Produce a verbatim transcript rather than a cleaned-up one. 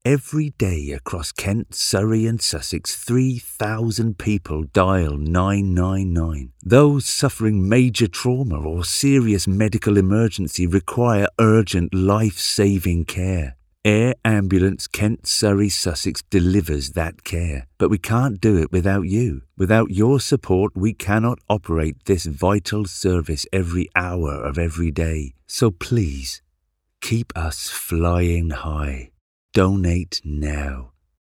Every day across Kent, Surrey and Sussex, three thousand people dial nine nine nine. Those suffering major trauma or serious medical emergency require urgent life-saving care. Air Ambulance Kent, Surrey, Sussex delivers that care, but we can't do it without you. Without your support, we cannot operate this vital service every hour of every day. So please, keep us flying high. Donate now.